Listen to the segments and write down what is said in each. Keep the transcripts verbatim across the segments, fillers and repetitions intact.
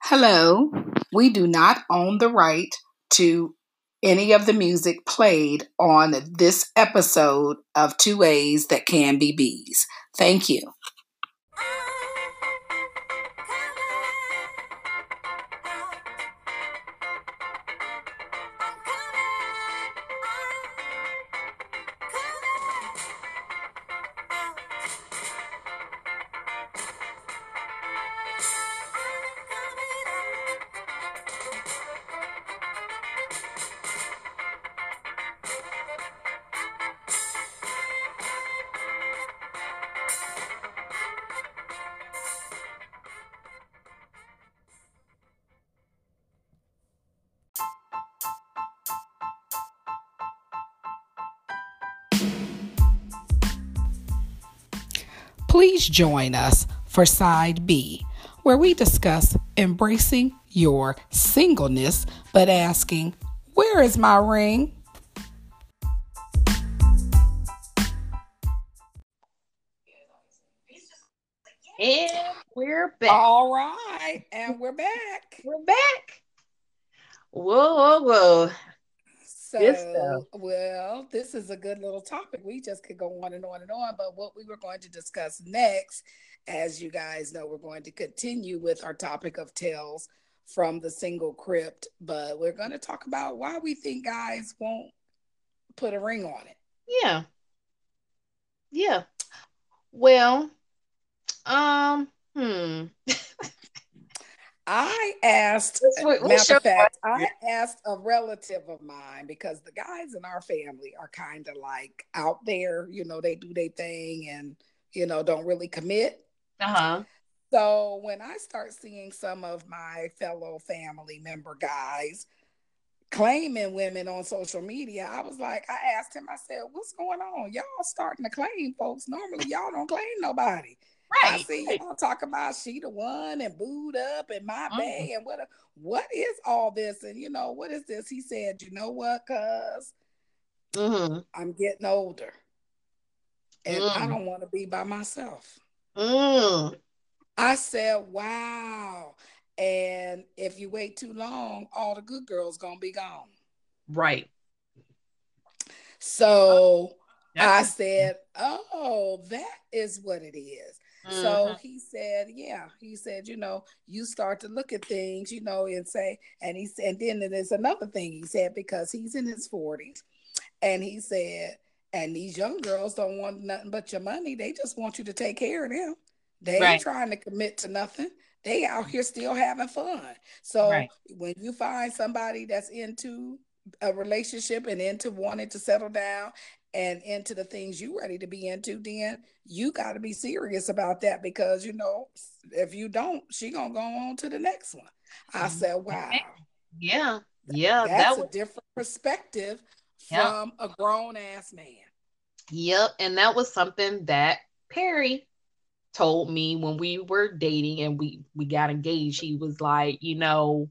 Hello. We do not own the right to any of the music played on this episode of Two A's That Can Be B's. Thank you. Please join us for Side B, where we discuss embracing your singleness, but asking, where is my ring? And we're back. All right, and we're back. We're back. Whoa, whoa, whoa. So, well, this is a good little topic. We just could go on and on and on, but what we were going to discuss next, as you guys know, we're going to continue with our topic of tales from the single crypt, but we're going to talk about why we think guys won't put a ring on it. Yeah. Yeah. Well, um, hmm. I asked, what, matter of fact, I asked a relative of mine because the guys in our family are kind of like out there, you know, they do their thing and, you know, don't really commit. Uh-huh. So when I start seeing some of my fellow family member guys claiming women on social media, I was like, I asked him, I said, what's going on? Y'all starting to claim folks. Normally y'all don't claim nobody. Right, I see right. Y'all talk about she the one and booed up and my mm-hmm. bae and what what is all this? And you know, what is this? He said, you know what, cuz mm-hmm. I'm getting older and mm. I don't want to be by myself. Mm. I said, wow. And if you wait too long, all the good girls gonna be gone. Right. So That's I said, oh, that is what it is. Mm-hmm. So he said, yeah, he said, you know, you start to look at things, you know, and say, and he said, and then there's another thing he said, because he's in his forties. And he said, and these young girls don't want nothing but your money. They just want you to take care of them. They right. ain't trying to commit to nothing. They out here still having fun. So right. when you find somebody that's into a relationship and into wanting to settle down and into the things you ready to be into, then you got to be serious about that, because, you know, if you don't, she gonna go on to the next one. I said, wow. Yeah. Yeah. That's that was... a different perspective from yep. a grown ass man. Yep. And that was something that Perry told me when we were dating and we, we got engaged. He was like, you know,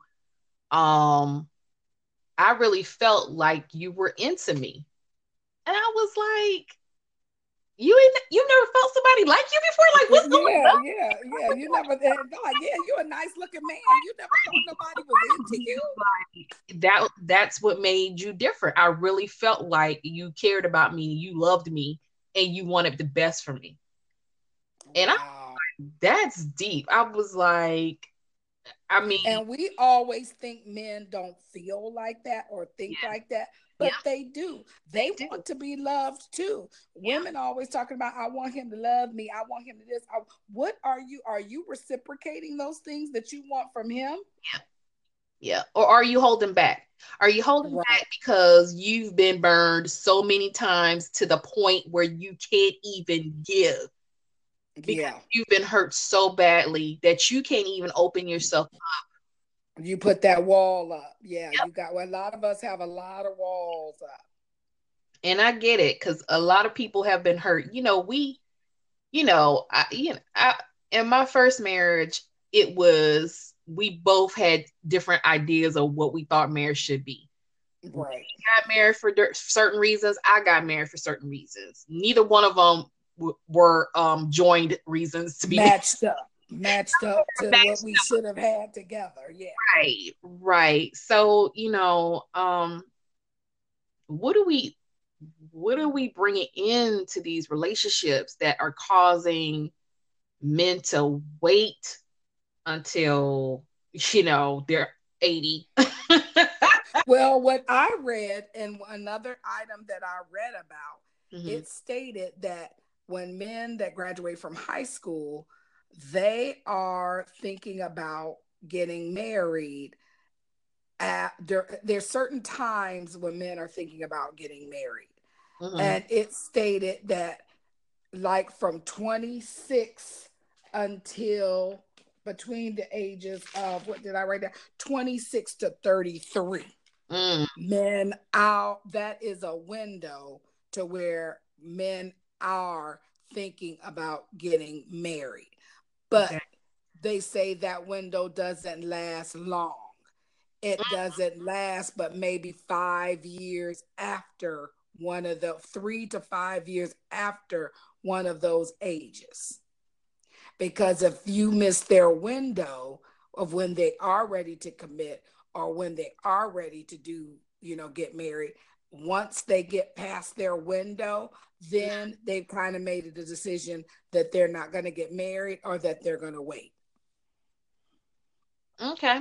um, I really felt like you were into me. And I was like, you ain't, you never felt somebody like you before? Like, what's going yeah, on? Yeah, yeah, You never, like, yeah, you're a nice looking man. You never thought nobody was into you? That, that's what made you different. I really felt like you cared about me, you loved me, and you wanted the best for me. And wow. I like, that's deep. I was like, I mean. And we always think men don't feel like that or think yeah. like that. But yeah. they do. They, they want do. to be loved too. Yeah. Women always talking about, I want him to love me. I want him to this. I, what are you? Are you reciprocating those things that you want from him? Yeah. Yeah. Or are you holding back? Are you holding right. back because you've been burned so many times to the point where you can't even give? Because yeah. you've been hurt so badly that you can't even open yourself up. You put that wall up. Yeah, yep. you got, well, a lot of us have a lot of walls up. And I get it, because a lot of people have been hurt. You know, we, you know, I, you know, I, in my first marriage, it was, we both had different ideas of what we thought marriage should be. Right. We got married for certain reasons. I got married for certain reasons. Neither one of them w- were um, joined reasons to be matched up. matched up to what we should have had together. Yeah. Right, right. So, you know, um, what do we what are we bringing into these relationships that are causing men to wait until, you know, they're eighty? Well, what I read in another item that I read about, mm-hmm. it stated that when men that graduate from high school, they are thinking about getting married. At, there, there's certain times when men are thinking about getting married. Mm-hmm. And it stated that like from twenty-six until between the ages of, what did I write down? twenty-six to thirty-three. Mm. Men out, that is a window to where men are thinking about getting married. But okay. they say that window doesn't last long. It doesn't last but maybe five years after one of the three to five years after one of those ages. Because if you miss their window of when they are ready to commit or when they are ready to do, you know, get married, once they get past their window, then they've kind of made a decision that they're not going to get married or that they're going to wait. Okay.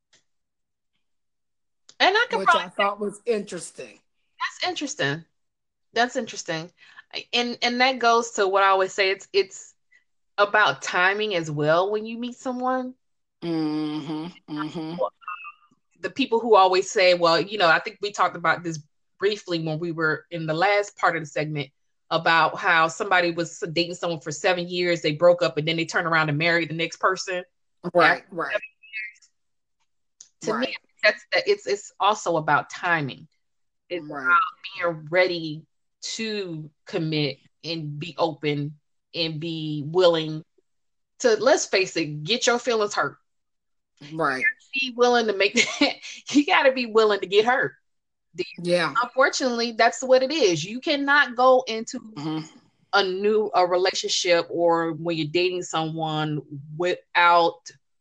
And I could Which probably, I thought was interesting. That's interesting. That's interesting. And and that goes to what I always say, it's it's about timing as well when you meet someone. Mm-hmm, mm-hmm. The people who always say, well, you know, I think we talked about this briefly when we were in the last part of the segment about how somebody was dating someone for seven years, they broke up, and then they turn around and marry the next person. Right, right. To right. me, that's that. It's it's also about timing. It's right. about being ready to commit and be open and be willing to, let's face it, get your feelings hurt. Right. Be willing to make that. You got to be willing to get hurt. Yeah. Unfortunately, that's what it is. You cannot go into mm-hmm. a new a relationship or when you're dating someone without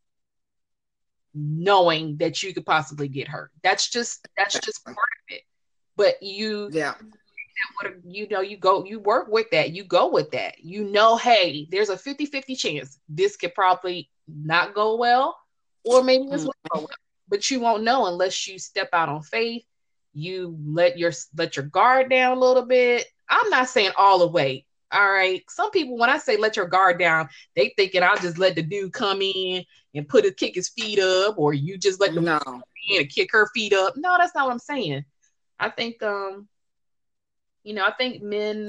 knowing that you could possibly get hurt. That's just that's just part of it. But you yeah. you know, you go, you work with that, you go with that. You know, hey, there's a fifty-fifty chance this could probably not go well, or maybe this mm-hmm. will go well. But you won't know unless you step out on faith. You let your let your guard down a little bit. I'm not saying all the way. All right. Some people, when I say let your guard down, they thinking I'll just let the dude come in and put his kick his feet up, or you just let the no. come in and kick her feet up. No, that's not what I'm saying. I think um, you know, I think men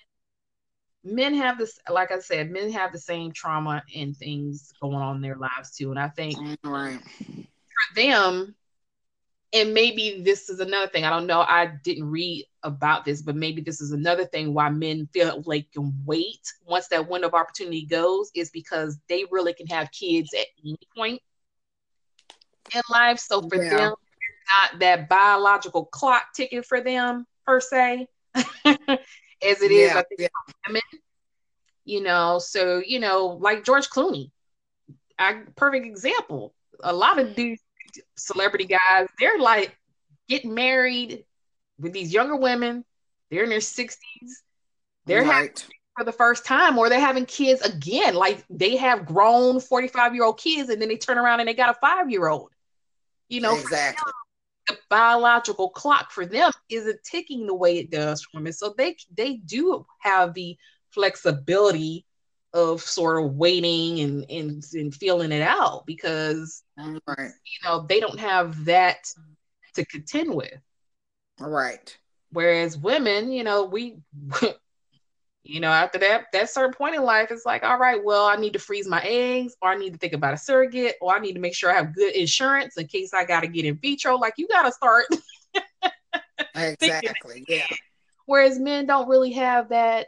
men have this, like I said, men have the same trauma and things going on in their lives too. And I think right. for them, and maybe this is another thing, I don't know, I didn't read about this, but maybe this is another thing why men feel like they can wait once that window of opportunity goes, is because they really can have kids at any point in life. So for yeah. them, not that biological clock ticking for them per se, as it is, yeah. I think, yeah. for women. You know, so, you know, like George Clooney, I, perfect example. A lot of these celebrity guys, they're like getting married with these younger women. They're in their sixties. They're right. having for the first time, or they're having kids again. Like they have grown forty-five year old kids, and then they turn around and they got a five year old. You know, exactly. Them, the biological clock for them isn't ticking the way it does for women. So they they do have the flexibility of sort of waiting and, and and feeling it out, because right. you know, they don't have that to contend with. Right. Whereas women, you know, we you know, after that that certain point in life, it's like, all right, well, I need to freeze my eggs, or I need to think about a surrogate, or I need to make sure I have good insurance in case I got to get in vitro. Like, you got to start exactly. Yeah. Whereas men don't really have that.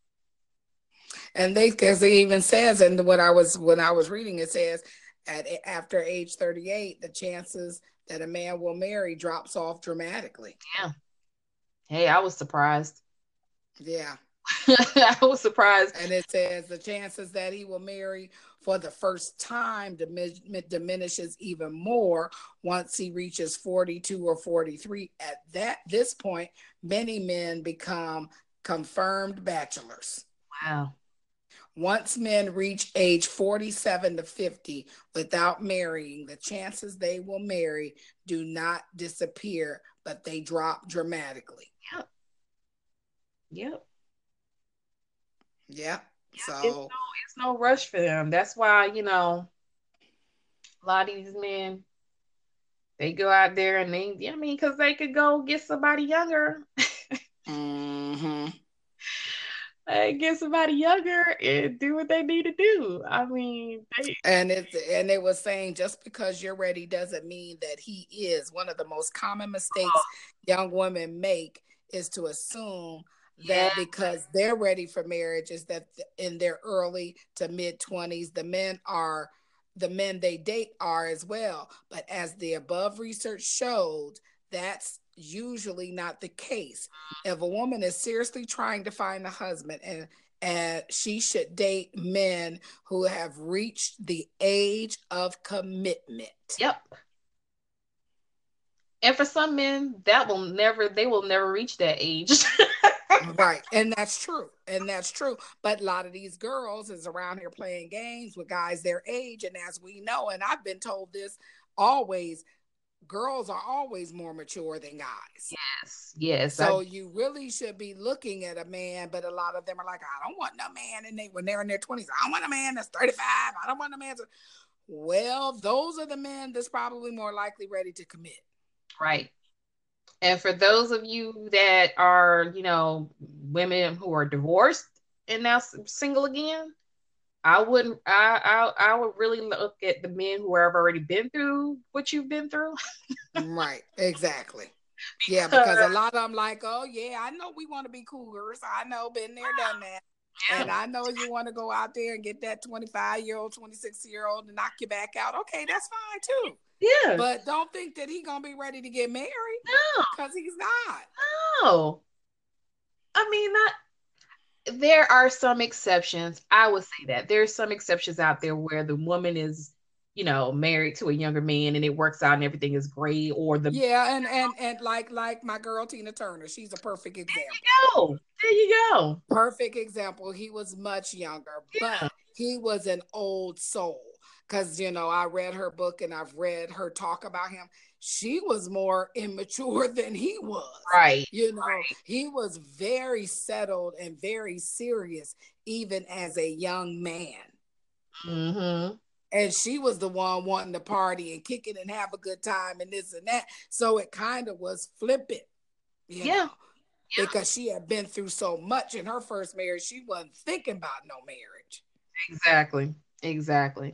And they, because it even says, and what I was when I was reading, it says at after age thirty-eight, the chances that a man will marry drops off dramatically. Yeah. Hey, I was surprised. Yeah. I was surprised. And it says the chances that he will marry for the first time diminishes even more once he reaches forty-two or forty-three. At that this point, many men become confirmed bachelors. Wow. Once men reach age forty-seven to fifty without marrying, the chances they will marry do not disappear, but they drop dramatically. Yep. Yep. Yep. So it's no, it's no rush for them. That's why, you know, a lot of these men, they go out there and they, I mean, because they could go get somebody younger. mm-hmm. They get somebody younger and do what they need to do. I mean, they... and it's and they were saying just because you're ready doesn't mean that he is. One of the most common mistakes oh. young women make is to assume that yeah. because they're ready for marriage is that in their early to mid twenties, the men are the men they date are as well. But as the above research showed, that's usually not the case. If a woman is seriously trying to find a husband, and and she should date men who have reached the age of commitment. Yep. And for some men, that will never, they will never reach that age. Right. And that's true. And that's true. But a lot of these girls is around here playing games with guys their age. And as we know, and I've been told this always, girls are always more mature than guys. Yes. Yes. So I... you really should be looking at a man, but a lot of them are like, I don't want no man. And they, when they're in their twenties, I don't want a man that's thirty-five. I don't want a man. To... Well, those are the men that's probably more likely ready to commit. Right. And for those of you that are, you know, women who are divorced and now single again, I wouldn't, I, I, I would really look at the men who have already been through what you've been through. Right. Exactly. Because, yeah. Because a lot of them like, oh yeah, I know we want to be cougars. I know, been there, done that. Yeah. And I know you want to go out there and get that twenty-five year old, twenty-six year old and knock you back out. Okay. That's fine too. Yeah. But don't think that he's going to be ready to get married. No. Because he's not. No. I mean, not. There are some exceptions. I would say that. There's some exceptions out there where the woman is, you know, married to a younger man and it works out and everything is great. Or the... Yeah, and and and like like my girl Tina Turner. She's a perfect example. There you go. There you go. Perfect example. He was much younger, yeah. but he was an old soul. Because, you know, I read her book and I've read her talk about him. She was more immature than he was. Right. You know, right. He was very settled and very serious, even as a young man. Mm-hmm. And she was the one wanting to party and kick it and have a good time and this and that. So it kind of was flippant. You yeah. know, yeah. Because she had been through so much in her first marriage. She wasn't thinking about no marriage. Exactly. Exactly.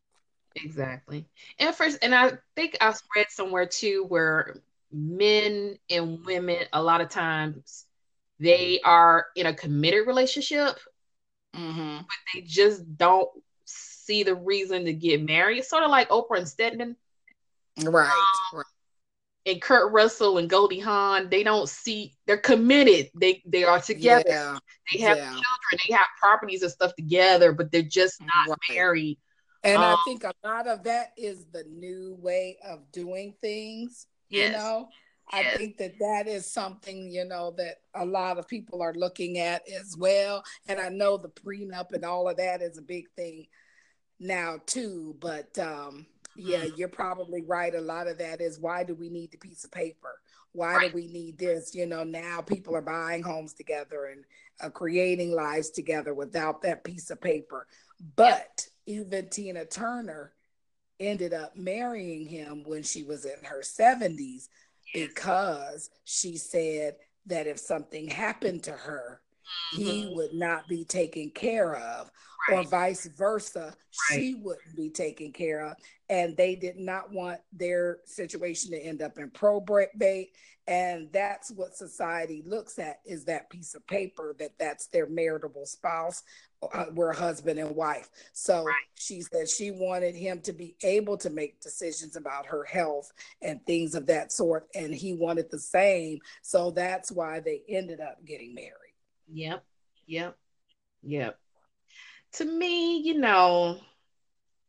Exactly. And first, and I think I've read somewhere too where men and women, a lot of times, they are in a committed relationship, mm-hmm. but they just don't see the reason to get married. It's sort of like Oprah and Stedman. Right. Um, right. And Kurt Russell and Goldie Hawn, they don't see, they're committed. They they are together. Yeah. They have yeah. children. They have properties and stuff together, but they're just not right. married. And um, I think a lot of that is the new way of doing things, you yes. know. Yes. I think that that is something, you know, that a lot of people are looking at as well. And I know the prenup and all of that is a big thing now too. But um, yeah, mm-hmm. you're probably right. A lot of that is, why do we need the piece of paper? Why right. do we need this? You know, now people are buying homes together and uh, creating lives together without that piece of paper. But even Tina Turner ended up marrying him when she was in her seventies yes. because she said that if something happened to her, mm-hmm. he would not be taken care of, right. or vice versa. Right. She wouldn't be taken care of. And they did not want their situation to end up in probate. And that's what society looks at, is that piece of paper, that that's their marital spouse. Uh, we're husband and wife. So right. she said she wanted him to be able to make decisions about her health and things of that sort. And he wanted the same. So that's why they ended up getting married. Yep. Yep. Yep. To me, you know,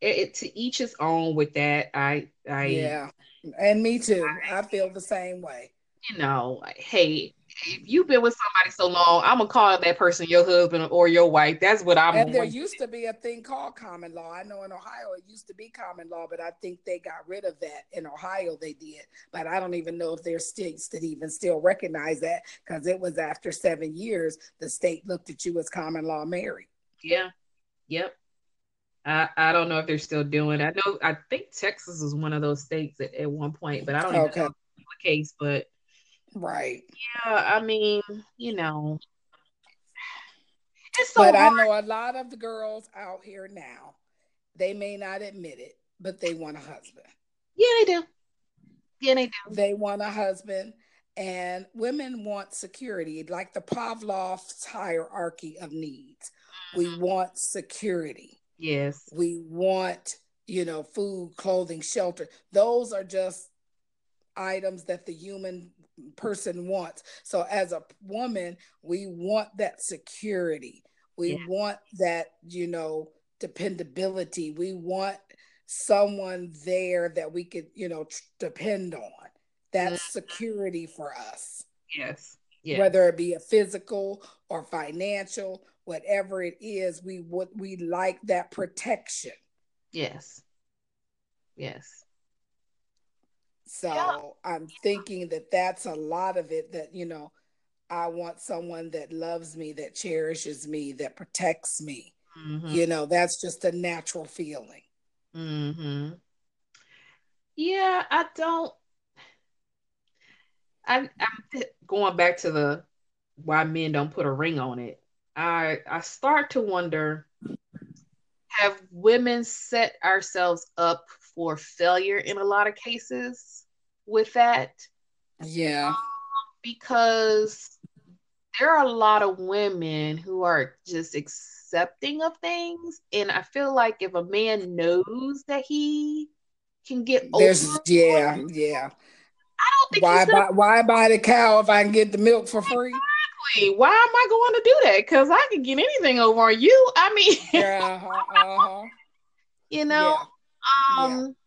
it, it- to each his own with that. I I Yeah. And me too. I feel the same way. you know, hey, if you've been with somebody so long, I'm gonna call that person your husband or your wife. That's what I'm And there going to used to be a thing called common law. I know in Ohio it used to be common law, but I think they got rid of that. In Ohio they did. But I don't even know if there's states that even still recognize that because it was after seven years, the state looked at you as common law married. do. Yeah, yep. I, I don't know if they're still doing it. I know I think Texas was one of those states at, at one point, but I don't even know Okay. if it's the case. But Right. yeah, I mean, you know, it's so But I hard. know a lot of the girls out here now, they may not admit it, but they want a husband. Yeah, they do. Yeah, they do. They want a husband, and women want security, like the Pavlov's hierarchy of needs. We want security. Yes. We want, you know, food, clothing, shelter. Those are just items that the human person wants. So as a woman, we want that security. We Yeah. want that, you know, dependability. We want someone there that we could, you know, tr- depend on. Mm, That's security for us, yes. Yes. whether it be a physical or financial, whatever it is, we would we like that protection. Yes. Yes. Yeah. So I'm thinking that that's a lot of it, that, you know, I want someone that loves me, that cherishes me, that protects me. Mm-hmm. You know, that's just a natural feeling. Mm-hmm. Yeah, I don't. I, I'm going back to the why men don't put a ring on it. I I start to wonder, have women set ourselves up for failure in a lot of cases with that? Yeah. Because there are a lot of women who are just accepting of things. And I feel like if a man knows that he can get over, There's yeah, yeah. I don't think he's Why gonna buy why buy the cow if I can get the milk for free? play. Why am I going to do that? Because I can get anything over on you. I mean, Yeah, uh-huh, uh-huh. you know, Yeah, yeah. um,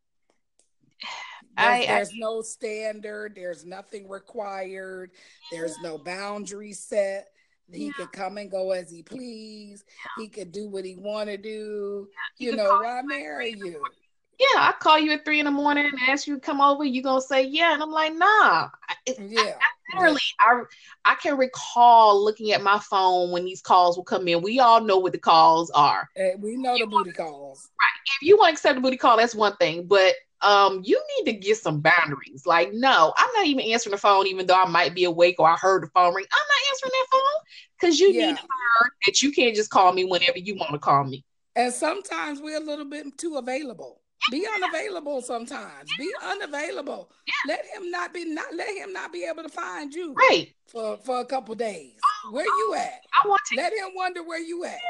There's I, there's no standard, there's nothing required, there's no boundary set. I, He could come and go as he please. He could do what he want to do. you You could know, call why you at three. marry you? Yeah, I call you at three in the morning and ask you to come over. You gonna say yeah, and I'm like, nah. I, it, I, Yeah, I yeah. literally, I I can recall looking at my phone when these calls will come in. We all know what the calls are. Eh, we know the booty calls. If you want to accept a booty call, that's one thing, but um, you need to get some boundaries. Like, no, I'm not even answering the phone, even though I might be awake or I heard the phone ring. I'm not answering that phone because you need Yeah. to learn that you can't just call me whenever you want to call me. And sometimes we're a little bit too available. Be unavailable sometimes. Be unavailable. Let him not be not let him not be able to find you Right. for for a couple days. Where you at? I want to. Let him wonder where you at.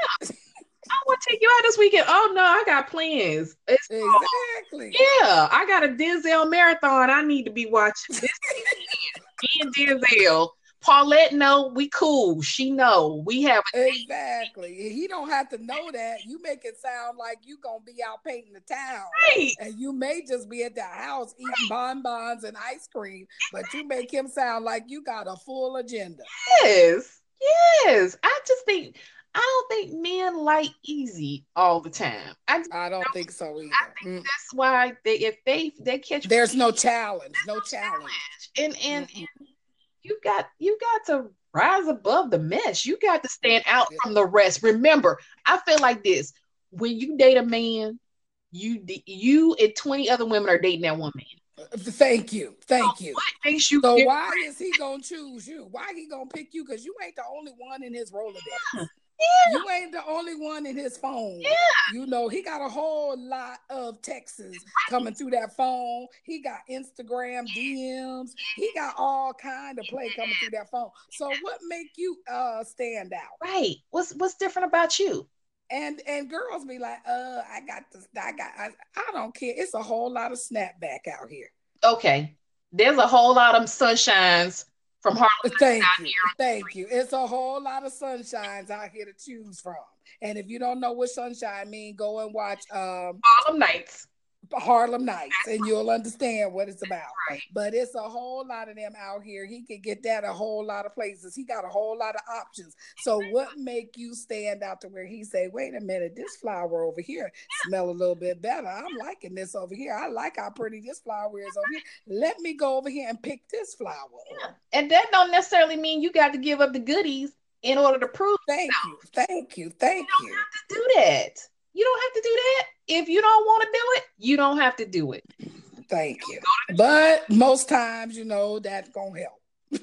I want to take you out this weekend. Oh no, I got plans. It's Exactly. yeah, I got a Denzel marathon I need to be watching this weekend. Me and Denzel. Paulette know we cool. She know we have a Exactly. He don't have to know that. You make it sound like you gonna be out painting the town, date. and you may just be at the house eating bonbons and ice cream, but you make him sound like you got a full agenda. Yes, yes. I just think I don't think men like easy all the time. I just I don't don't. think so I either. think Mm. that's why they if they they catch There's no challenge. No challenge. and and Mm-mm. you got you got to rise above the mess. You got to stand out from the rest. Remember, I feel like this: when you date a man, you you and twenty other women are dating that one man. Thank you. So Thank you. what makes you So different? why is he gonna choose you? Why he gonna pick you? Because you ain't the only one in his Rolodex. Yeah, You ain't the only one in his phone. yeah. You know, he got a whole lot of texts coming through that phone. He got Instagram D Ms. He got all kind of play coming through that phone. So what make you uh stand out? Right. What's what's different about you? And and girls be like, uh, I got this, I got I, I don't care. It's a whole lot of snapback out here. Okay. There's a whole lot of sunshines from Harlem Thank you. Thank you. It's a whole lot of sunshines out here to choose from. And if you don't know what sunshine means, go and watch um Harlem Nights. Harlem Nights, and you'll understand what it's about. Right. But it's a whole lot of them out here. He can get that a whole lot of places. He got a whole lot of options. So what make you stand out to where he say, wait a minute, this flower over here smell a little bit better. I'm liking this over here. I like how pretty this flower is over here. Let me go over here and pick this flower. Yeah. And that don't necessarily mean you got to give up the goodies in order to prove. Thank you. Thank you. Thank you. You don't have to do that. You don't have to do that. If you don't want to do it, you don't have to do it. Thank you. But most times, you know, that's going to help.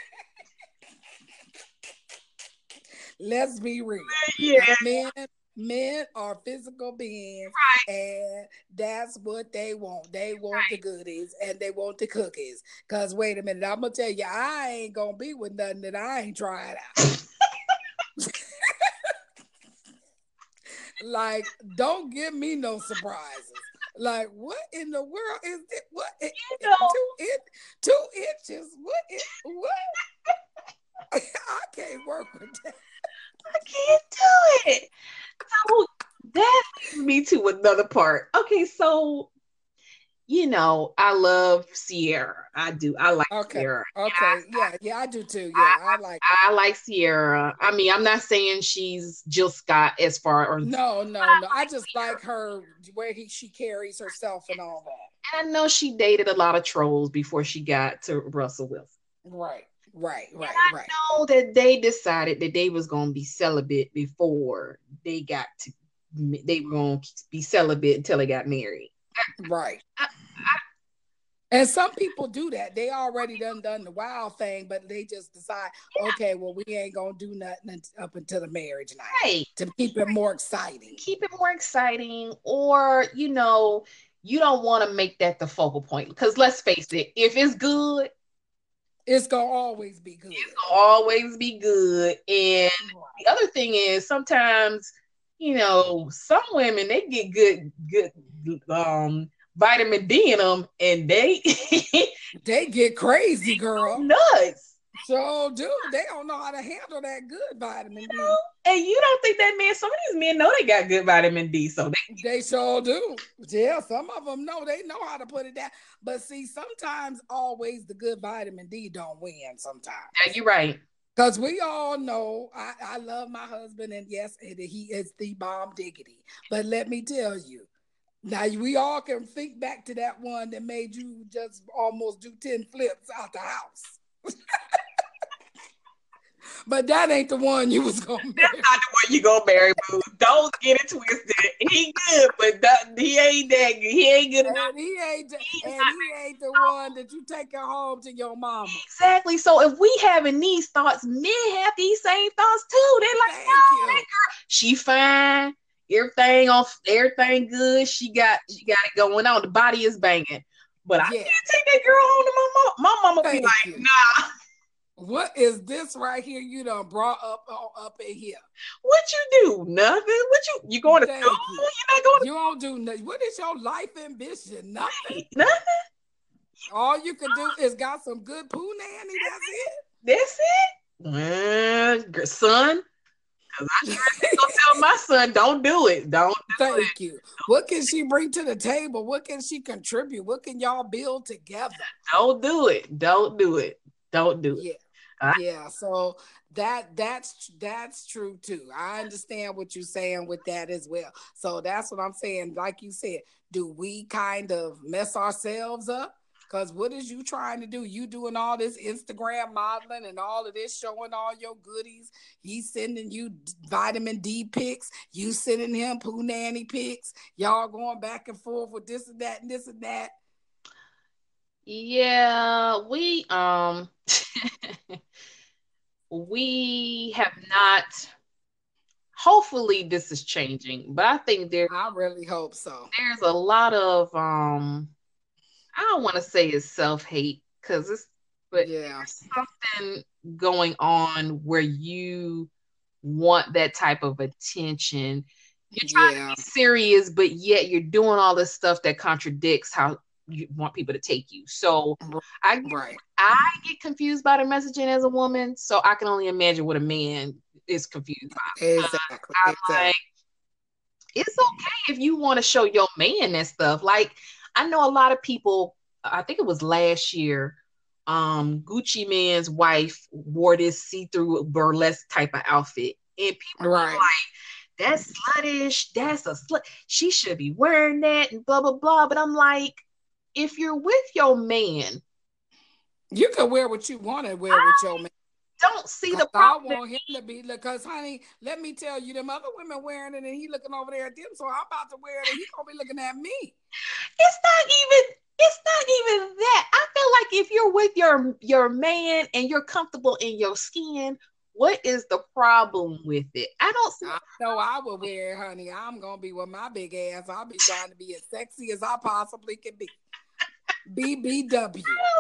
Let's be real. Yeah. Men, men are physical beings, right. And that's what they want. They want right. the goodies and they want the cookies. Because wait a minute, I'm going to tell you, I ain't going to be with nothing that I ain't tried out. Like, don't give me no surprises. Like, what in the world is it? What? It, you know. two, in, two inches? What? It, what? I can't work with that. I can't do it. So that leads me to another part. Okay, so you know, I love Ciara. I do. I like okay. Ciara. Okay. I, yeah. Yeah, I do too. Yeah, I, I like I, I like Ciara. I mean, I'm not saying she's Jill Scott as far or no, no, no. I just like her where he she carries herself and all that. And I know she dated a lot of trolls before she got to Russell Wilson. Right. Right, right, and I right. I know that they decided that they was gonna be celibate before they got to they were gonna be celibate until they got married. Right. I, I, and some people do that. They already done done the wild thing, but they just decide, yeah. okay, well, we ain't gonna do nothing up until the marriage night, right? To keep it more exciting. Keep it more exciting, or you know, you don't want to make that the focal point because let's face it, if it's good, it's gonna always be good. It's gonna always be good. And right. the other thing is sometimes, you know, some women they get good, good um vitamin D in them, and they they get crazy, girl. Nuts. So, dude, they don't know how to handle that good vitamin you D. Know? And you don't think that man, some of these men know they got good vitamin D, so they they sure do. Yeah, some of them know they know how to put it down. But see, sometimes always the good vitamin D don't win sometimes. Yeah, you're right. Because we all know I, I love my husband, and yes, he is the bomb diggity. But let me tell you, now we all can think back to that one that made you just almost do ten flips out the house. But that ain't the one you was gonna marry. That's not the one you gonna marry, boo. Don't get it twisted. He good, but that, he ain't that good. He ain't good and enough. He ain't, and he ain't the one that you take her home to your mama. Exactly. So if we having these thoughts, men have these same thoughts too. They're like, Thank oh, you. that girl, she fine. Everything on, everything good. She got, she got it going on. The body is banging. But I yeah. can't take that girl home to my mama. My mama Thank be like, you. nah. What is this right here you done brought up up in here? What you do? Nothing. What you you going to Thank school? You. You're not going to You don't do nothing. What is your life ambition? Nothing. Right. Nothing. All you can do is got some good poo nanny. That's it. That's it. Uh, son. Because I sure ain't gonna tell my son, don't do it. Don't do Thank it. you. What can she bring to the table? What can she contribute? What can y'all build together? Don't do it. Don't do it. Don't do it. Yeah. Right? Yeah. So that that's that's true too. I understand what you're saying with that as well. So that's what I'm saying. Like you said, do we kind of mess ourselves up? Because what is you trying to do? You doing all this Instagram modeling and all of this, showing all your goodies. He's sending you vitamin D pics. You sending him poo nanny pics. Y'all going back and forth with this and that and this and that. Yeah, we um we have not. Hopefully this is changing, but I think there I really hope so. There's a lot of um I don't want to say it's self-hate because it's but yeah. there's something going on where you want that type of attention. You're trying yeah. to be serious, but yet you're doing all this stuff that contradicts how you want people to take you. So I right. I get confused by the messaging as a woman, so I can only imagine what a man is confused by. Exactly. I'm exactly. like, it's okay if you want to show your man that stuff. Like, I know a lot of people, I think it was last year, um, Gucci Mane's wife wore this see-through burlesque type of outfit. And people right. were like, that's sluttish, that's a slut. She should be wearing that and blah, blah, blah. But I'm like, if you're with your man, you can wear what you want to wear I with your man. Don't see the problem. I want him to be, because honey, let me tell you, them other women wearing it and he looking over there at them, so I'm about to wear it and he gonna be looking at me. It's not even, it's not even that. I feel like if you're with your your man and you're comfortable in your skin, what is the problem with it? I don't see. I know I would wear it, honey. I'm gonna be with my big ass. I'll be trying to be as sexy as I possibly can be. B B W.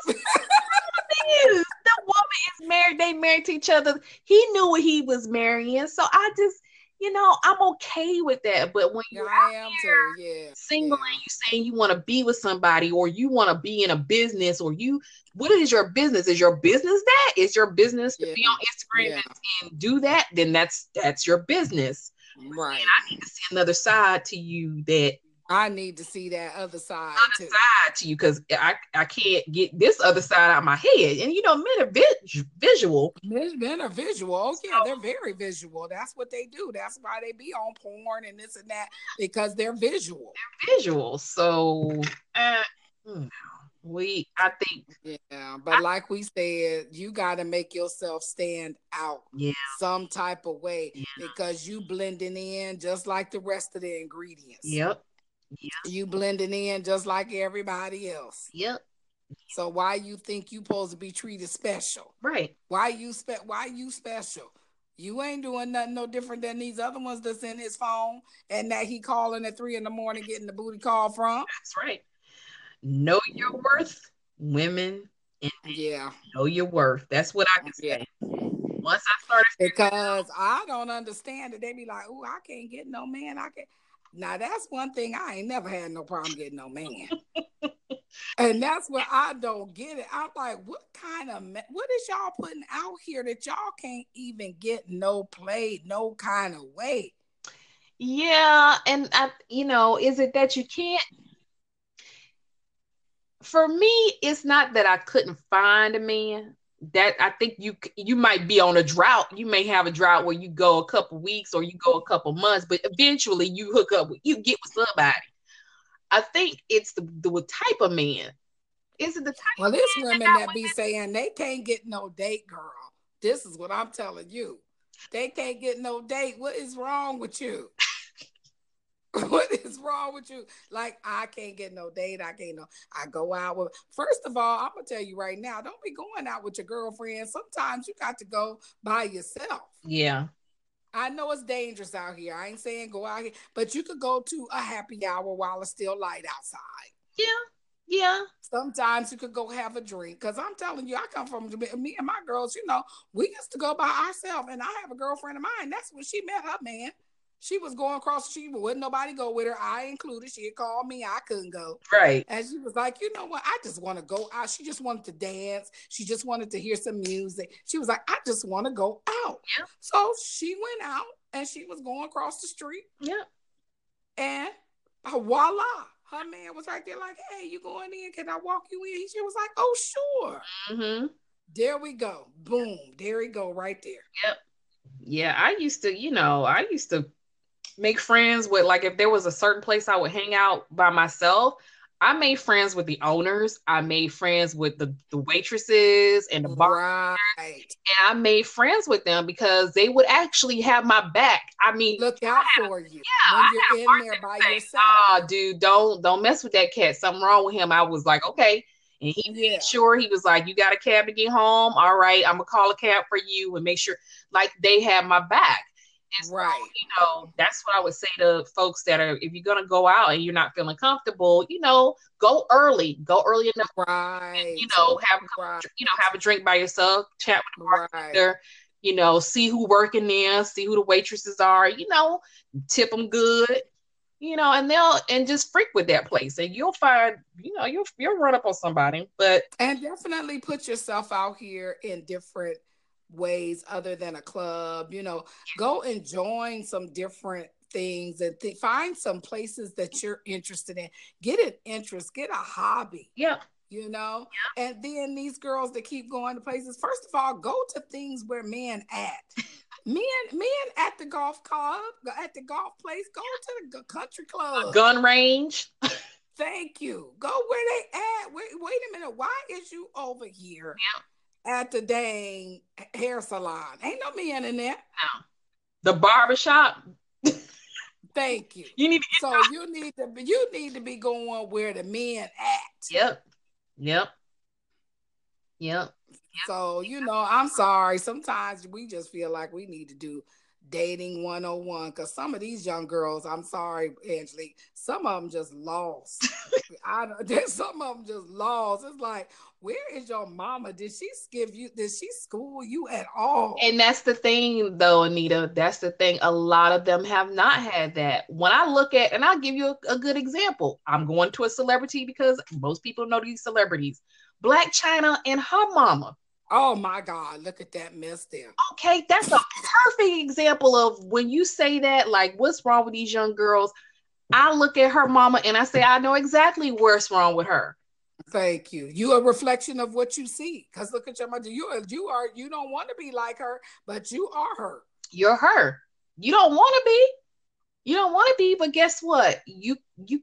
Is. The woman is married. They married to each other. He knew what he was marrying. So I just, you know, I'm okay with that. But when you're I am too, yeah, single yeah. and you saying you want to be with somebody, or you want to be in a business, or you, what is your business? Is your business that? Is your business to yeah. be on Instagram yeah. and, and do that? Then that's that's your business. Right. And I need to see another side to you that I need to see that other side other too. side to you, because I, I can't get this other side out of my head. And you know, men are vi- visual. Men are visual. Oh yeah, they're very visual. That's what they do. That's why they be on porn and this and that, because they're visual. They're visual. So uh, we, I think, yeah. But I, like we said, you got to make yourself stand out. Yeah. Some type of way yeah. because you blending in just like the rest of the ingredients. Yep. Yep. You blending in just like everybody else. Yep. So why you think you supposed to be treated special? Right. Why you spe- Why you special? You ain't doing nothing no different than these other ones that's in his phone and that he calling at three in the morning getting the booty call from. That's right. Know your worth, women. And yeah. Know your worth. That's what I can say. Yeah. Once I started, because I don't understand it. They be like, "Oh, I can't get no man. I can't." Now, that's one thing I ain't never had no problem getting no man. And that's what I don't get it. I'm like, what kind of, ma- what is y'all putting out here that y'all can't even get no play, no kind of way? Yeah. And, I, you know, is it that you can't? For me, it's not that I couldn't find a man. That I think you you might be on a drought. You may have a drought where you go a couple weeks or you go a couple months, but eventually you hook up, you get with somebody. I think it's the, the type of man. Is it the type well, of there's man women that, that be saying they can't get no date, girl. This is what I'm telling you. They can't get no date. What is wrong with you? What is wrong with you? Like, I can't get no date. I can't no. I go out with. First of all, I'm gonna tell you right now. Don't be going out with your girlfriend. Sometimes you got to go by yourself. Yeah. I know it's dangerous out here. I ain't saying go out here, but you could go to a happy hour while it's still light outside. Yeah. Yeah. Sometimes you could go have a drink. Cause I'm telling you, I come from me and my girls. You know, we used to go by ourselves, and I have a girlfriend of mine. That's when she met her man. She was going across the street, but wouldn't nobody go with her. I included. She had called me. I couldn't go. Right. And she was like, you know what? I just want to go out. She just wanted to dance. She just wanted to hear some music. She was like, I just want to go out. Yeah. So she went out and she was going across the street. Yeah. And uh, voila. Her man was right there like, hey, you going in? Can I walk you in? She was like, oh, sure. Mm-hmm. There we go. Boom. There we go right there. Yep. Yeah. I used to, you know, I used to make friends with, like, if there was a certain place I would hang out by myself, I made friends with the owners. I made friends with the, the waitresses and the bartenders. Right. And I made friends with them because they would actually have my back. I mean, look out had, for you. Yeah, when you're in there by say, yourself. Oh, dude, don't don't mess with that cat. Something wrong with him. I was like, okay. And he yeah. made sure, he was like, you got a cab to get home? All right, I'm gonna call a cab for you and make sure, like, they have my back. And so, right. you know, that's what I would say to folks that are, if you're going to go out and you're not feeling comfortable, you know, go early, go early enough. Right. And, you know, have, right. you know, have a drink by yourself, chat with the bartender, right. you know, see who working there, see who the waitresses are, you know, tip them good. you know, and they'll and just freak with that place, and you'll find, you know, you'll you'll run up on somebody, but And definitely put yourself out here in different ways other than a club. You know, go and join some different things and th- find some places that you're interested in. Get an interest, get a hobby. yeah, You know, and then these girls that keep going to places. First of all, go to things where men at. Men, men at the golf club, at the golf place. Go to the country a club. gun range. Thank you. Go where they at. Wait, wait a minute. Why is you over here at the dang hair salon? Ain't no men in there. No. The barbershop. Thank you. You need to get so out. you need to you need to be going where the men at. Yep. Yep. Yep. So, you know, I'm sorry. Sometimes we just feel like we need to do dating one oh one because some of these young girls, I'm sorry, Angelique, some of them just lost. I don't, some of them just lost. It's like, where is your mama? Did she give you, did she school you at all? And that's the thing, though, Anita. That's the thing. A lot of them have not had that. When I look at, and I'll give you a, a good example. I'm going to a celebrity because most people know these celebrities. Blac Chyna and her mama. Oh my God, look at that mess there. Okay, that's a perfect example of when you say that, like, what's wrong with these young girls? I look at her mama and I say, I know exactly what's wrong with her. Thank you. You a reflection of what you see. Because look at your mother. You are, you are, you don't want to be like her, but you are her. You're her. You don't want to be. You don't want to be, but guess what? You, you,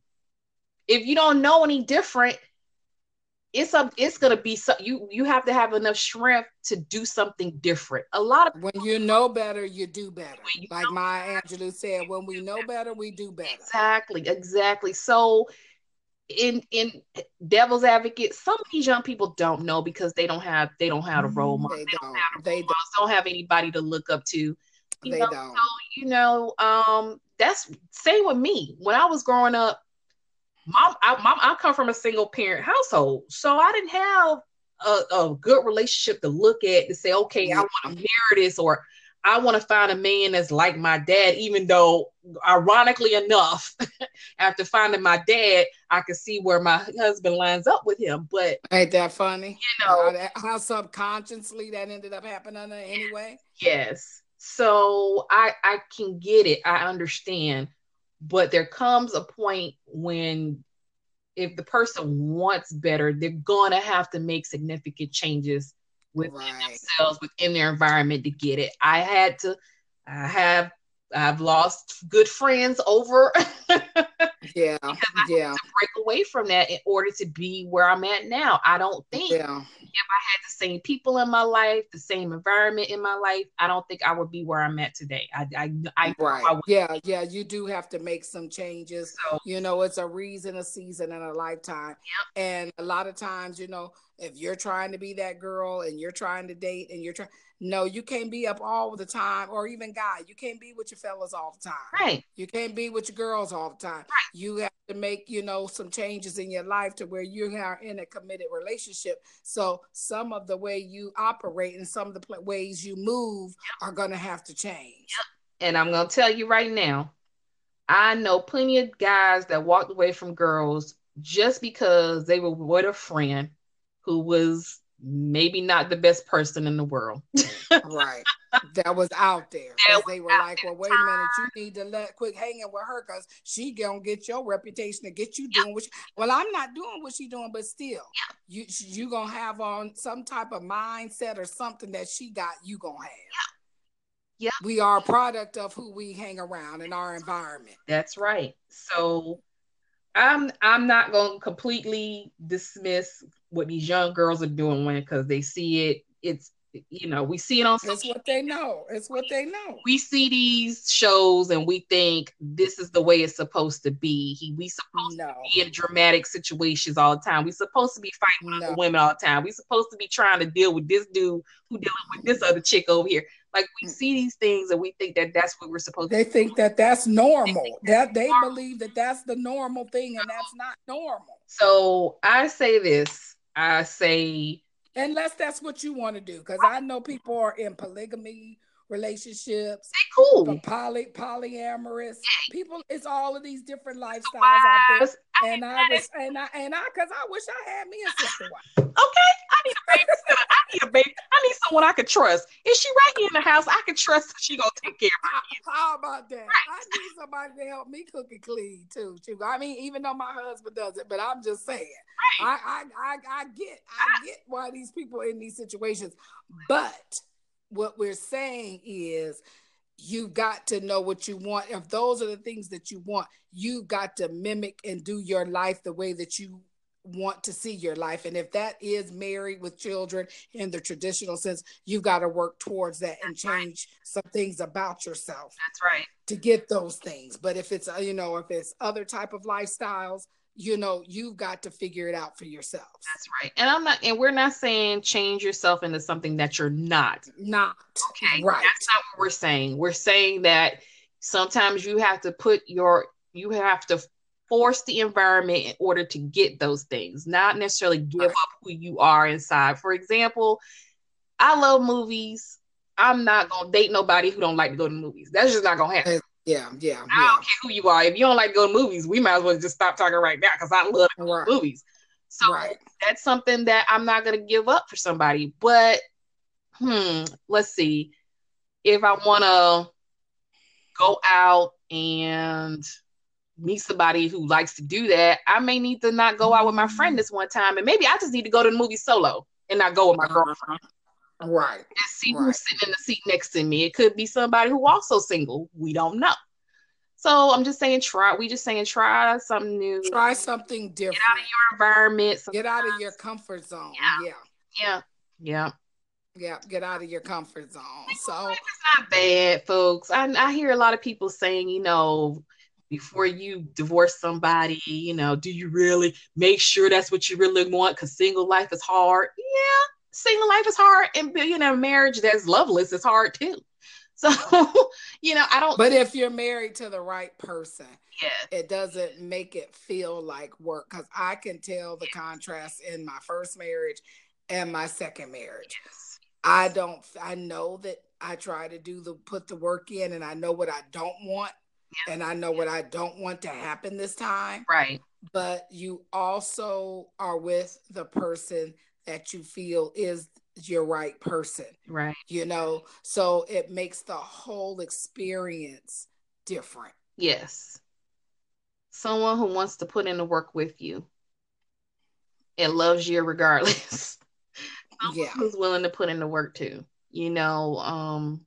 if you don't know any different, it's a, it's gonna be so you you have to have enough strength to do something different. A lot of when you know better, you do better. Like Maya Angelou said, when we know better, we do better. Exactly, exactly. So in in devil's advocate, some of these young people don't know because they don't have they don't have a role model. They, they don't. don't have they don't. don't have anybody to look up to. You they know? don't. So, you know, um, that's same with me. When I was growing up, Mom, I, mom, I come from a single parent household, so I didn't have a, a good relationship to look at to say, okay, yeah. I want to marry this, or I want to find a man that's like my dad. Even though, ironically enough, after finding my dad, I could see where my husband lines up with him. But ain't that funny? You know how, that, how subconsciously that ended up happening anyway. Yes, so I I can get it. I understand. But there comes a point when if the person wants better, they're going to have to make significant changes within right. themselves, within their environment to get it. I had to, I have, I've lost good friends over. yeah. I yeah. had to break away from that in order to be where I'm at now. I don't think yeah. if I had the same people in my life, the same environment in my life, I don't think I would be where I'm at today. I, I, I, right. I yeah, yeah, you do have to make some changes. So, you know, it's a reason, a season, and a lifetime. Yep. And a lot of times, you know, if you're trying to be that girl and you're trying to date and you're trying, no, you can't be up all the time, or even guy, you can't be with your fellas all the time. Right. You can't be with your girls all the time. Right. You have to make, you know, some changes in your life to where you are in a committed relationship. So some of the way you operate and some of the pl- ways you move yep. are going to have to change. Yep. And I'm going to tell you right now, I know plenty of guys that walked away from girls just because they were with a friend who was maybe not the best person in the world. Right. That was out there. Because they were like, well, wait a minute, you need to let quit hanging with her because she gonna get your reputation to get you doing what she, well, I'm not doing what she doing, but still, you you gonna have on some type of mindset or something that she got, you gonna have. Yeah. We are a product of who we hang around in our environment. That's right. So I'm I'm not going to completely dismiss what these young girls are doing when because they see it. It's you know we see it on. It's what they know. It's what they know. We see these shows and we think this is the way it's supposed to be. He we supposed no. to be in dramatic situations all the time. We supposed to be fighting no. with women all the time. We supposed to be trying to deal with this dude who dealing with this other chick over here. Like we see these things and we think that that's what we're supposed they to do. They think that that's normal. They that they normal. Believe that that's the normal thing and that's not normal. So I say this, I say. Unless that's what you want to do. Because I know people are in polygamy relationships, They cool. poly polyamorous people. It's all of these different lifestyles out Wives. there. And I, I was and I and I because I wish I had me a sister wife. Okay, I need a babysitter. I need a baby. I need someone I could trust. Is she right here in the house? I can trust that she gonna take care of me. How about that? Right. I need somebody to help me cook and clean too. too. I mean, even though my husband does it, but I'm just saying. Right. I, I I I get I get why these people in these situations, but what we're saying is you got to know what you want. If those are the things that you want, you got to mimic and do your life the way that you want to see your life. And if that is married with children in the traditional sense, you've got to work towards that and change some things about yourself. That's right. To get those things. But if it's, you know, if it's other type of lifestyles, you know, you've got to figure it out for yourself. That's right. And I'm not, and we're not saying change yourself into something that you're not. Not. Okay. Right. That's not what we're saying. We're saying that sometimes you have to put your, you have to force the environment in order to get those things, not necessarily give right. up who you are inside. For example, I love movies. I'm not going to date nobody who don't like to go to movies. That's just not going to happen. Yeah, yeah, I yeah. don't care who you are. If you don't like to go to movies, we might as well just stop talking right now because I love to go right. to movies. So right. that's something that I'm not going to give up for somebody. But, hmm, let's see. If I want to go out and meet somebody who likes to do that, I may need to not go out with my friend this one time. And maybe I just need to go to the movie solo and not go with my girlfriend. Right. And see right. who's sitting in the seat next to me. It could be somebody who also single. We don't know. So I'm just saying, try. We just saying, try something new. Try something different. Get out of your environment. Sometimes. Get out of your comfort zone. Yeah. Yeah. Yeah. Yeah. Get out of your comfort zone. So it's not bad, folks. I, I hear a lot of people saying, you know, before you divorce somebody, you know, do you really make sure that's what you really want? Because single life is hard. Yeah. Single life is hard, and being in a marriage that's loveless is hard too. So, you know, I don't. But if you're married to the right person, yeah, it doesn't make it feel like work. Because I can tell the contrast in my first marriage and my second marriage. Yes. I don't. I know that I try to do the put the work in, and I know what I don't want, yeah. and I know what I don't want to happen this time. Right. But you also are with the person that you feel is your right person. Right. You know, so it makes the whole experience different. Yes. Someone who wants to put in the work with you and loves you regardless. Someone yeah. who's willing to put in the work too. You know, um,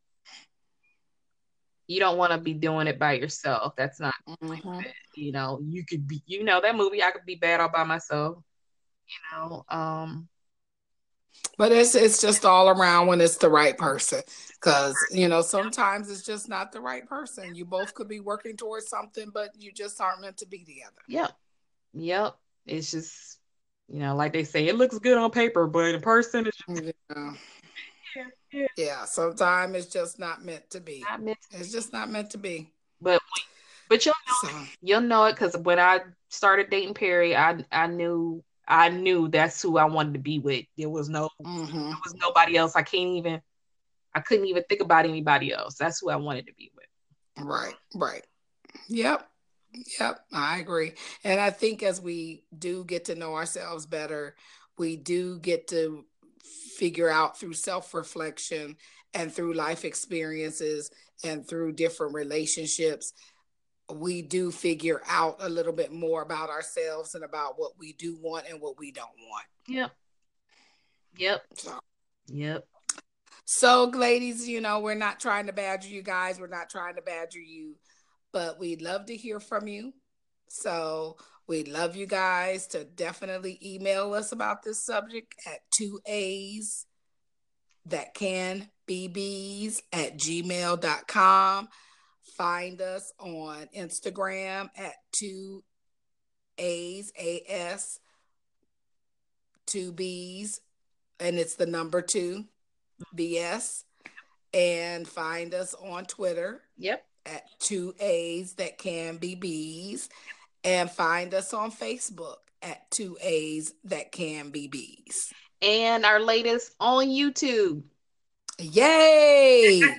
you don't want to be doing it by yourself. That's not, mm-hmm. you know, you could be, you know, that movie, I could be bad all by myself, you know, um, but it's it's just all around when it's the right person, because you know sometimes it's just not the right person. You both could be working towards something, but you just aren't meant to be together. Yep, yep. It's just, you know, like they say, it looks good on paper, but in person, it's just... yeah. yeah, yeah. yeah. Sometimes it's just not meant to be. Not meant to it's be. just not meant to be. But but you'll know, so. you'll know it because when I started dating Perry, I I knew. I knew that's who I wanted to be with. There was no, mm-hmm. there was nobody else. I can't even, I couldn't even think about anybody else. That's who I wanted to be with. Right, right. Yep, yep. I agree. And I think as we do get to know ourselves better, we do get to figure out through self-reflection and through life experiences and through different relationships, we do figure out a little bit more about ourselves and about what we do want and what we don't want. Yep. Yep. So, yep. So, ladies, you know, we're not trying to badger you guys. We're not trying to badger you, but we'd love to hear from you. So we'd love you guys to definitely email us about this subject at two A's that can be bees at gmail dot com. Find us on Instagram at two A's, A S, two B's, and it's the number two, B S. And find us on Twitter. Yep. At two A's that can be B's. And find us on Facebook at two A's that can be B's. And our latest on YouTube. Yay!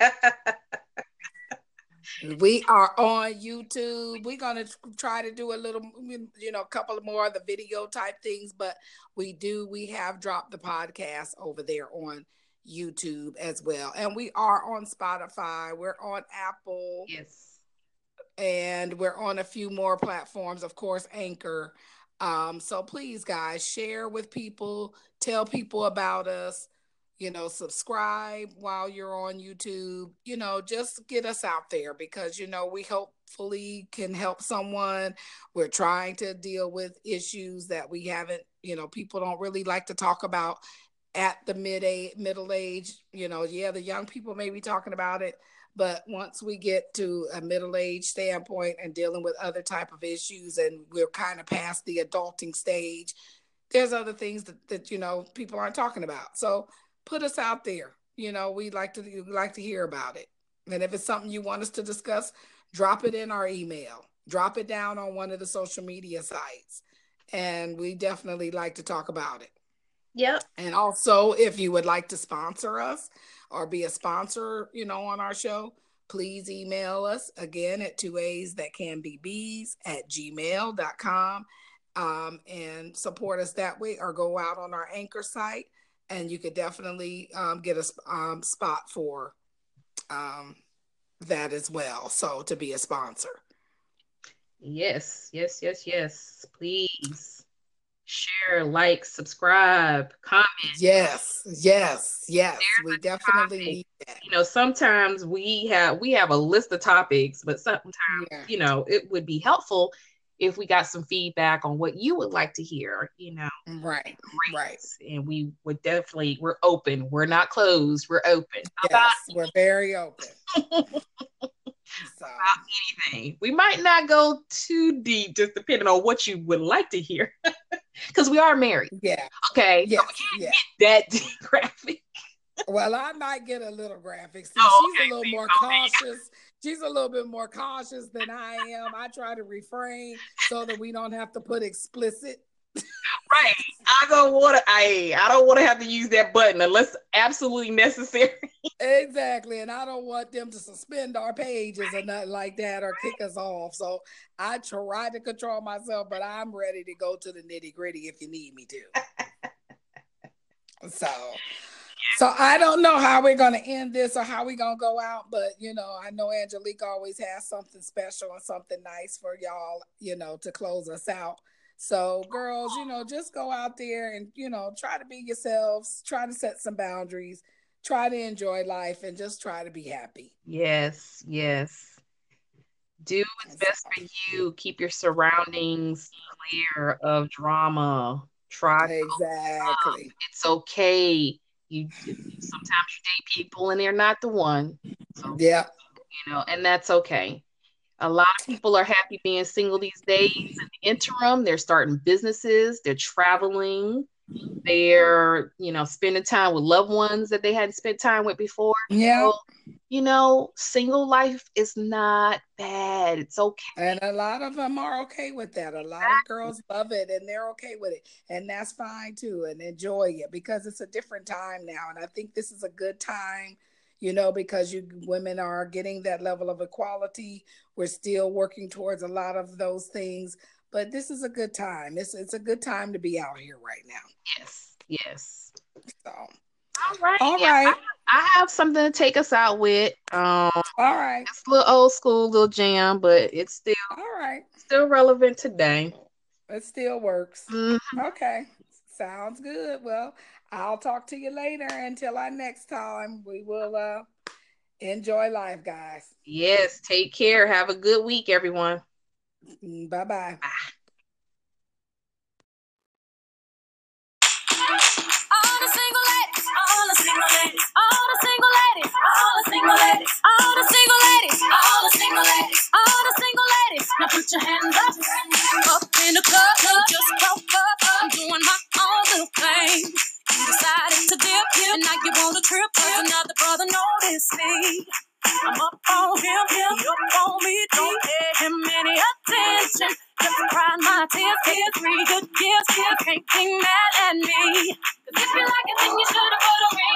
We are on YouTube. We're going to try to do a little, you know, a couple of more of the video type things, but we do, we have dropped the podcast over there on YouTube as well. And we are on Spotify. We're on Apple. Yes. And we're on a few more platforms, of course, Anchor. Um, so please, guys, share with people, tell people about us. You know, subscribe while you're on YouTube. You know, just get us out there because, you know, we hopefully can help someone. We're trying to deal with issues that we haven't, you know, people don't really like to talk about at the mid age, middle age. You know, yeah, the young people may be talking about it, but once we get to a middle age standpoint and dealing with other type of issues and we're kind of past the adulting stage, there's other things that, that you know, people aren't talking about. So put us out there. You know, we'd like to we'd like to hear about it. And if it's something you want us to discuss, drop it in our email. Drop it down on one of the social media sites. And we definitely like to talk about it. Yep. And also, if you would like to sponsor us or be a sponsor, you know, on our show, please email us again at two A's that can be B's at gmail dot com um, and support us that way, or go out on our Anchor site. And you could definitely um, get a um, spot for um, that as well. So to be a sponsor. Yes, yes, yes, yes. Please share, like, subscribe, comment. Yes, yes, yes. We definitely need that. You know, sometimes we have we have a list of topics, but sometimes, yeah. you know, it would be helpful if we got some feedback on what you would like to hear, you know. Right, right. And we would definitely, we're open. We're not closed. We're open. Yes, we're very open. So. About anything. We might not go too deep, just depending on what you would like to hear. Because we are married. Yeah. Okay. Yes, so we yeah. can't get that deep graphic. Well, I might get a little graphic. See, oh, she's okay. a little more cautious. She's a little bit more cautious than I am. I try to refrain so that we don't have to put explicit. Right. I don't want to. I I don't want to have to use that button unless absolutely necessary. Exactly, and I don't want them to suspend our pages or nothing like that or kick us off. So I try to control myself, but I'm ready to go to the nitty gritty if you need me to. So. So I don't know how we're going to end this or how we're going to go out, but, you know, I know Angelique always has something special and something nice for y'all, you know, to close us out. So girls, you know, just go out there and, you know, try to be yourselves, try to set some boundaries, try to enjoy life, and just try to be happy. Yes, yes. Do what's best for you. Keep your surroundings clear of drama. Try. Exactly. Um, it's okay. You sometimes you date people and they're not the one. So, yeah. You know, and that's okay. A lot of people are happy being single these days. In the interim, they're starting businesses, they're traveling, they're, you know, spending time with loved ones that they hadn't spent time with before. Yeah. So, you know, single life is not bad. It's okay. And a lot of them are okay with that. A lot of girls love it and they're okay with it. And that's fine too. And enjoy it because it's a different time now. And I think this is a good time, you know, because you women are getting that level of equality. We're still working towards a lot of those things. But this is a good time. It's, it's a good time to be out here right now. Yes. Yes. So. All right. All yeah, right. I, I have something to take us out with. Um, All right. It's a little old school, little jam, but it's still all right. Still relevant today. It still works. Mm-hmm. Okay. Sounds good. Well, I'll talk to you later. Until our next time, we will uh, enjoy life, guys. Yes. Take care. Have a good week, everyone. Bye-bye. Bye. All the single ladies, all the single ladies, all the single ladies, all the single ladies, all the single ladies, all the single ladies, all the single ladies. Now put your hands up, up in the club, just broke up. I'm doing my own little thing. You decided to dip, and now you want to trip, 'cause another brother noticed me. I'm up on him, him, he up on me. Don't pay him any attention. Just crying my tears, tears, three good years, still can't be mad at me. 'Cause if you like it, then you should have put a ring.